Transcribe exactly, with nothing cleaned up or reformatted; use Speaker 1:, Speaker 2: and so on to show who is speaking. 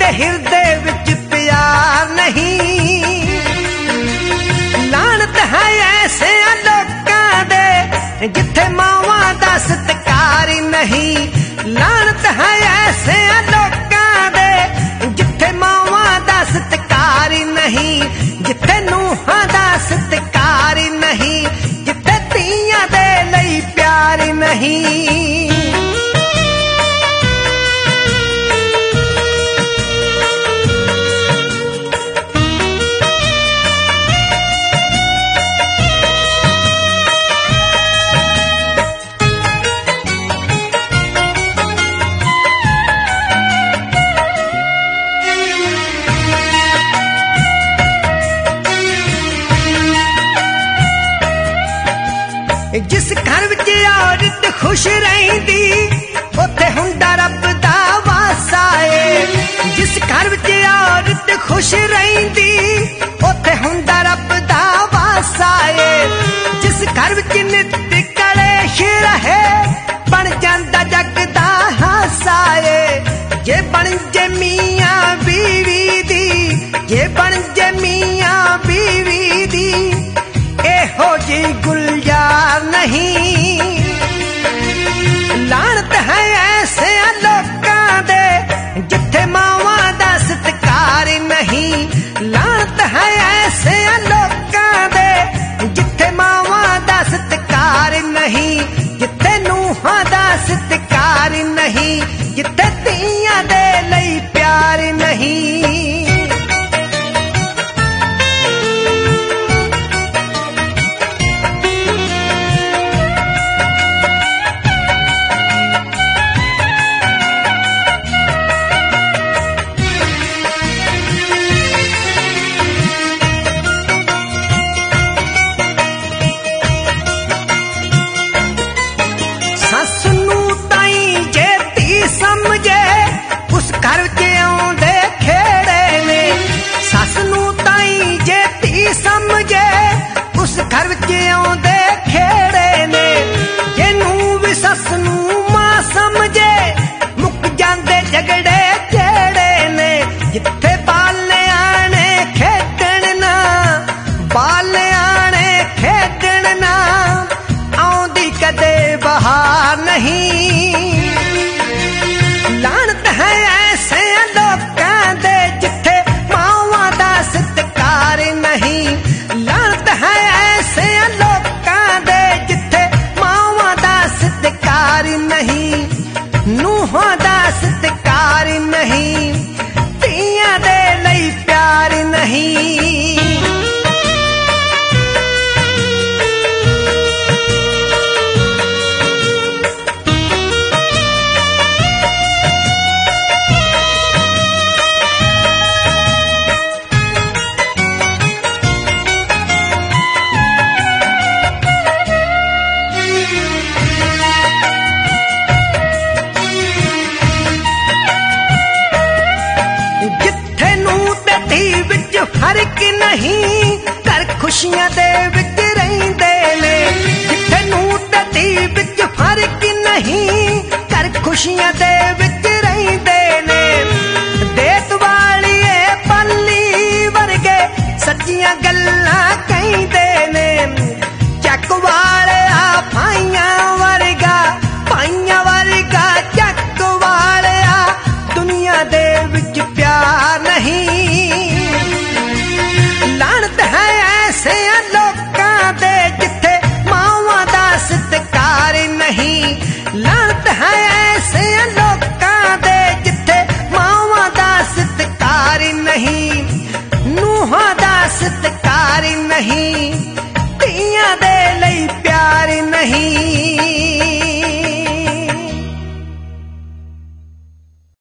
Speaker 1: जिथे हिरदे विच प्यार नहीं। लानत है ऐसे लोकां दे जिथे मावां दा सत्कार नहीं। लानत है ऐसे लोकां दे जिथे मावां दा सत्कार नहीं। जिथे नूहां दा सत्कार नहीं। जिथे धीआं दे लई प्यार नहीं। जिस घर विच औरत खुश रहिंदी उत्थे हुंदा रब दा वासा है। जिस घर विच औरत खुश रहिंदी उत्थे हुंदा रब दा वासा है। जिस घर विच नित कलेश रहे बन जांदा जग दा हासा है। जे बन जे मियां बीवी दी जे बन जे मियां बीवी दी एहो जी गुलजार नहीं। लानत है ऐसे लोकां दे जिथे मावां दा सत्कार नहीं। लानत है ऐसे लोकां दे जिथे मावां दा सत्कार नहीं। जिथे नूहां दा सत्कार नहीं। जिथे धीआं दे लई प्यार नहीं। घर विच आउंदे खेड़े ने जिन्नू भी सस नू मां समझे मुक जांदे झगड़े जेड़े ने। जिथे बाले आने खेडण ना बाले आने खेडण ना आउंदी कदे बहार नहीं। लानत है ऐसे लोकां दे जिथे मावां दा सत्कार नहीं। लानत है ऐसे लोकां दे जिथे मावां दा सत्कार नहीं। नूहां दा सत्कार नहीं। धीआं दे लई प्यार नहीं। फर्क नहीं घर खुशियां दे विच रहिंदे ने। जिथे नूं ते धी विच फर्क नहीं घर खुशियां दे विच